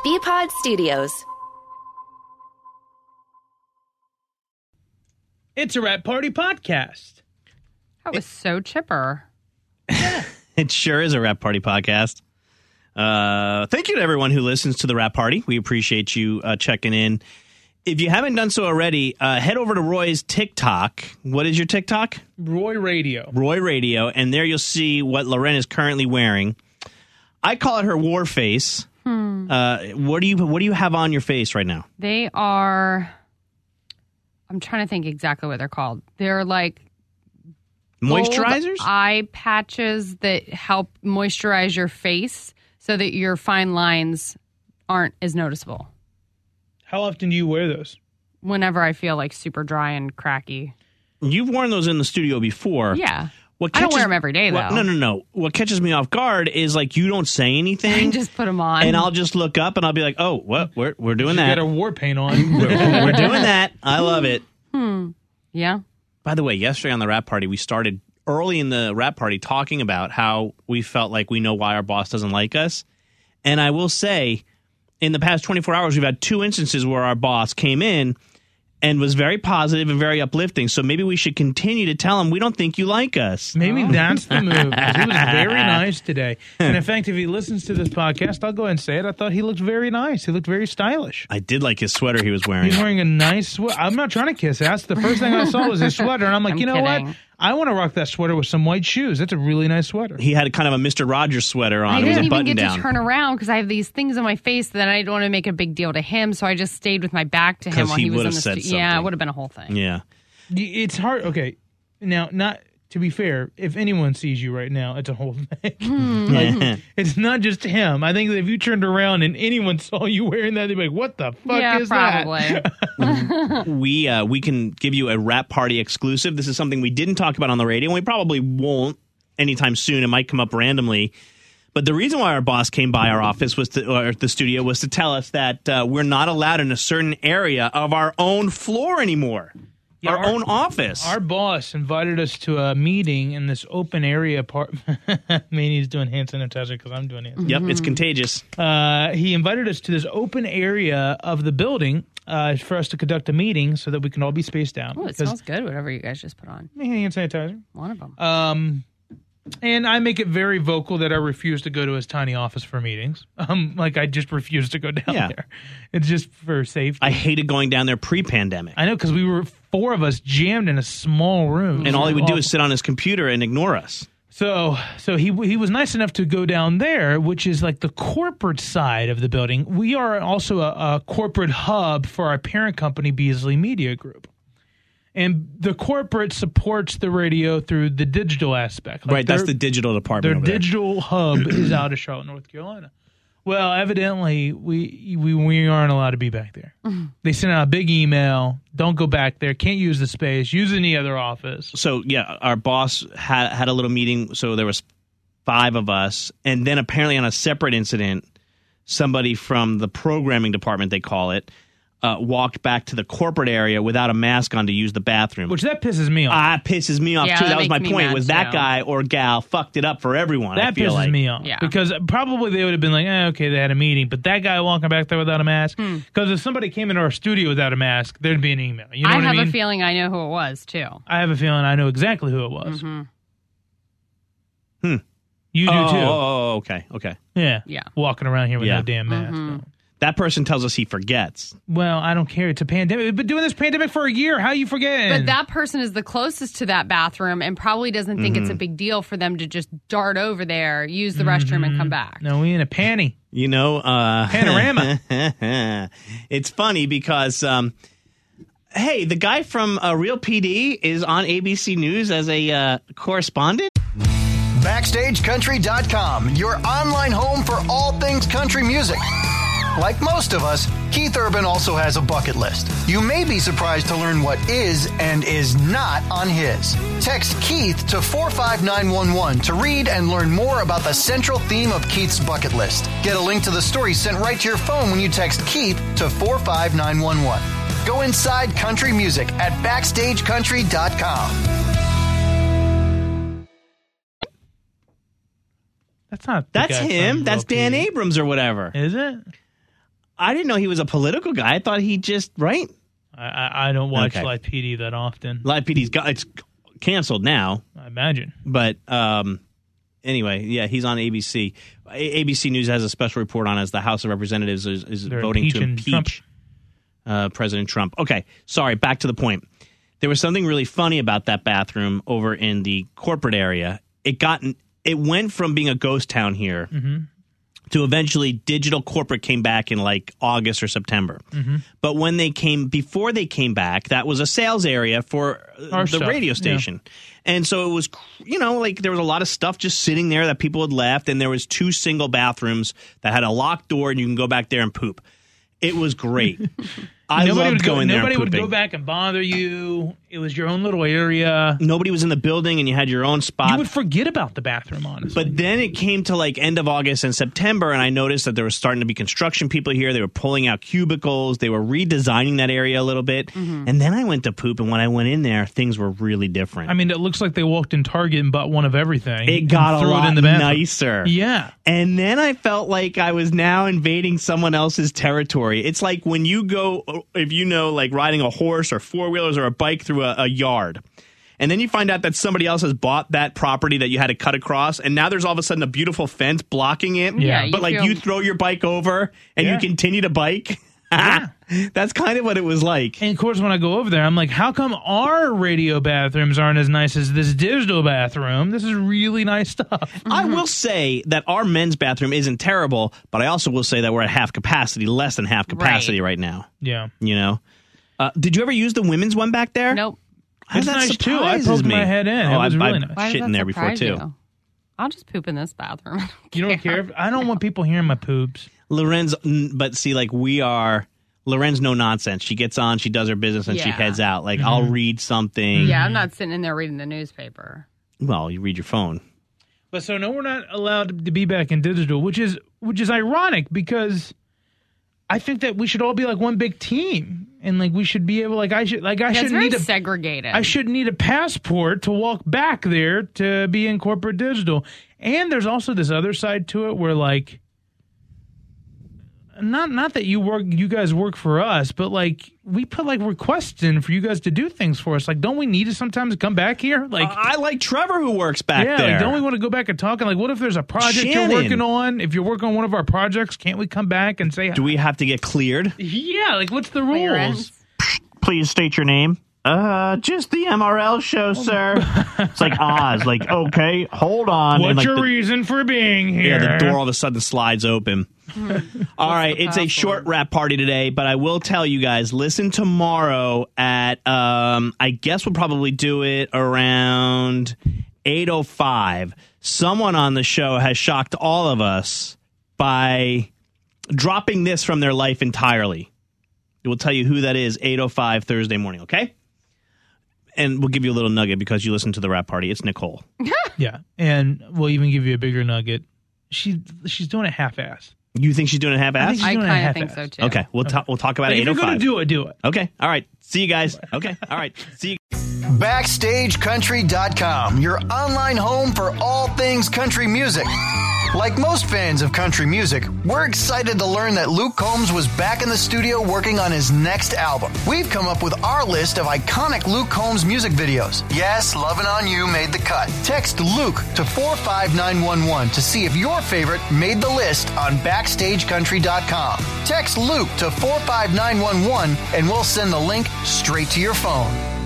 BPod Studios. It's a Rap Party podcast. That was so chipper. It sure is a Rap Party podcast. Thank you to everyone who listens to the Rap Party. We appreciate you checking in. If you haven't done so already, head over to Roy's TikTok. What is your TikTok? Roy Radio. Roy Radio, and there you'll see what Loren is currently wearing. I call it her war face. What do you have on your face right now? They are, I'm trying to think exactly what they're called. They're like Moisturizers? eye patches that help moisturize your face so that your fine lines aren't as noticeable. How often do you wear those? Whenever I feel like super dry and cracky. You've worn those in the studio before. Yeah. I don't wear them every day, though. No. What catches me off guard is, like, you don't say anything. I just put them on. And I'll just look up and I'll be like, oh, what? We're doing that. You got a war paint on. We're doing that. I love it. Yeah. By the way, yesterday on the Rap Party, we started early in the Rap Party talking about how we felt like we know why our boss doesn't like us. And I will say, in the past 24 hours, we've had 2 instances where our boss came in and was very positive and very uplifting. So maybe we should continue to tell him we don't think you like us. Maybe that's the move. 'Cause he was very nice today. And in fact, if he listens to this podcast, I'll go ahead and say it. I thought he looked very nice. He looked very stylish. I did like his sweater he was wearing. He's wearing a nice sweater. I'm not trying to kiss ass. The first thing I saw was his sweater. And I'm like, I'm you know kidding. what? I want to rock that sweater with some white shoes. That's a really nice sweater. He had kind of a Mr. Rogers sweater on. I It was didn't a even button get down. to turn around because I have these things on my face that I don't want to make a big deal to him. So I just stayed with my back to him 'Cause while he he was would in have the said Yeah, it something. would have been a whole thing. Yeah. It's hard. Okay. Now, not to be fair, if anyone sees you right now, it's a whole thing. Like, it's not just him. I think that if you turned around and anyone saw you wearing that, they'd be like, what the fuck is probably. that? We can give you a Rap Party exclusive. This is something we didn't talk about on the radio, and we probably won't anytime soon. It might come up randomly. But the reason why our boss came by our office or the studio was to tell us that we're not allowed in a certain area of our own floor anymore. Yeah, our own office. Our boss invited us to a meeting in this open area part. Manny's doing hand sanitizer because I'm doing it. Yep, it's contagious. He invited us to this open area of the building for us to conduct a meeting so that we can all be spaced out. Oh, it smells good, whatever you guys just put on. Hand sanitizer. One of them. And I make it very vocal that I refuse to go to his tiny office for meetings. Like I just refuse to go down there. It's just for safety. I hated going down there pre-pandemic. I know, because we were 4 of us jammed in a small room. And all he would do is sit on his computer and ignore us. So he was nice enough to go down there, which is like the corporate side of the building. We are also a corporate hub for our parent company, Beasley Media Group. And the corporate supports the radio through the digital aspect. Like right, that's the digital department. Their over there. digital hub is out of Charlotte, North Carolina. Well, evidently, we aren't allowed to be back there. They sent out a big email. Don't go back there. Can't use the space. Use any other office. So, yeah, our boss had a little meeting. So there was 5 of us. And then apparently on a separate incident, somebody from the programming department, they call it, walked back to the corporate area without a mask on to use the bathroom. Which that pisses me off. Pisses me off, Yeah, too. that That was my makes me point, mad, was that too. guy or gal fucked it up for everyone. That I feel pisses like. me off. Yeah. Because probably they would have been like, okay, they had a meeting. But that guy walking back there without a mask, because if somebody came into our studio without a mask, there'd be an email. You know I what I have mean? a feeling I know who it was, too. I have a feeling I know exactly who it was. Mm-hmm. You do too. Oh, okay. Yeah. Yeah. Walking around here with Yeah. no damn mask. Mm-hmm. No. That person tells us he forgets. Well, I don't care. It's a pandemic. We've been doing this pandemic for a year. How you forgetting? But that person is the closest to that bathroom and probably doesn't think it's a big deal for them to just dart over there, use the restroom, and come back. No, we in a panty. You know, Panorama. It's funny because, hey, the guy from Real PD is on ABC News as a correspondent. BackstageCountry.com, your online home for all things country music. Like most of us, Keith Urban also has a bucket list. You may be surprised to learn what is and is not on his. Text Keith to 45911 to read and learn more about the central theme of Keith's bucket list. Get a link to the story sent right to your phone when you text Keith to 45911. Go inside country music at BackstageCountry.com. That's not. The That's guy him. from That's Real Dan PD. Abrams or whatever. Is it? I didn't know he was a political guy. I thought he just, right? I don't watch Okay. Live PD that often. Live PD's it's canceled now. I imagine. But anyway, yeah, he's on ABC. ABC News has a special report on as the House of Representatives is They're voting to impeaching impeach President Trump. Okay, sorry, back to the point. There was something really funny about that bathroom over in the corporate area. It went from being a ghost town here to eventually digital corporate came back in like August or September. But before they came back, that was a sales area for Our the stuff, radio station. And so it was, like there was a lot of stuff just sitting there that people had left. And there was 2 single bathrooms that had a locked door and you can go back there and poop. It was great. I loved going there and Nobody would pooping. go back and bother you. It was your own little area. Nobody was in the building and you had your own spot. You would forget about the bathroom, honestly. But then it came to like end of August and September, and I noticed that there was starting to be construction people here. They were pulling out cubicles. They were redesigning that area a little bit. And then I went to poop, and when I went in there, things were really different. I mean, it looks like they walked in Target and bought one of everything. It got and a threw lot it in the bathroom. nicer. Yeah. And then I felt like I was now invading someone else's territory. It's like when you go, if you know, like riding a horse or 4-wheelers or a bike through a yard. And then you find out that somebody else has bought that property that you had to cut across. And now there's all of a sudden a beautiful fence blocking it. Yeah. But like you throw your bike over and you continue to bike. Yeah. That's kind of what it was like. And of course, when I go over there, I'm like, how come our radio bathrooms aren't as nice as this digital bathroom? This is really nice stuff. I will say that our men's bathroom isn't terrible, but I also will say that we're at half capacity, less than half capacity right now. Yeah. You know? Did you ever use the women's one back there? Nope. It's That nice, too. I surprises poked me. my head in. It was really nice. Why does Shit that in there before, surprise too. you? I'll just poop in this bathroom. You don't care? I don't want people hearing my poops. Lorenz, but see, like Lorenz no nonsense. She gets on, she does her business, and she Yeah. heads out. Like, I'll read something. Yeah, I'm not sitting in there reading the newspaper. Well, you read your phone. But so, no, we're not allowed to be back in digital, which is ironic because I think that we should all be like one big team. And like we should be able, I It's shouldn't very need segregated. I shouldn't need a passport to walk back there to be in corporate digital. And there's also this other side to it where like, not that you guys work for us, but like we put like requests in for you guys to do things for us. Like, don't we need to sometimes come back here? Like, I like Trevor who works back yeah, there. like, don't we want to go back and talk? And like, what if there's a project Shannon. you're working on? If you're working on one of our projects, can't we come back and say, Do we have to get cleared? yeah, like what's the rules? Clearance. Please state your name. Just the MRL show, sir. It's like Oz. Like, okay, hold on. What's And, like, your reason for being here? Yeah, the door all of a sudden slides open. All right, it's a short wrap party today, but I will tell you guys, listen tomorrow at, I guess we'll probably do it around 8:05. Someone on the show has shocked all of us by dropping this from their life entirely. We'll tell you who that is, 8:05 Thursday morning, okay? And we'll give you a little nugget because you listen to the rap party. It's Nicole. Yeah, and we'll even give you a bigger nugget. She's doing it half-ass. You think she's doing it half-assed? She's I doing it kind of think half-assed. so too. Okay, we'll talk about Like, it if at you're going 8:05. to do it, do it. Okay, all right. See you guys. Okay, all right. See you. BackstageCountry.com, your online home for all things country music. Like most fans of country music, we're excited to learn that Luke Combs was back in the studio working on his next album. We've come up with our list of iconic Luke Combs music videos. Yes, Lovin' On You made the cut. Text Luke to 45911 to see if your favorite made the list on BackstageCountry.com. Text Luke to 45911 and we'll send the link straight to your phone.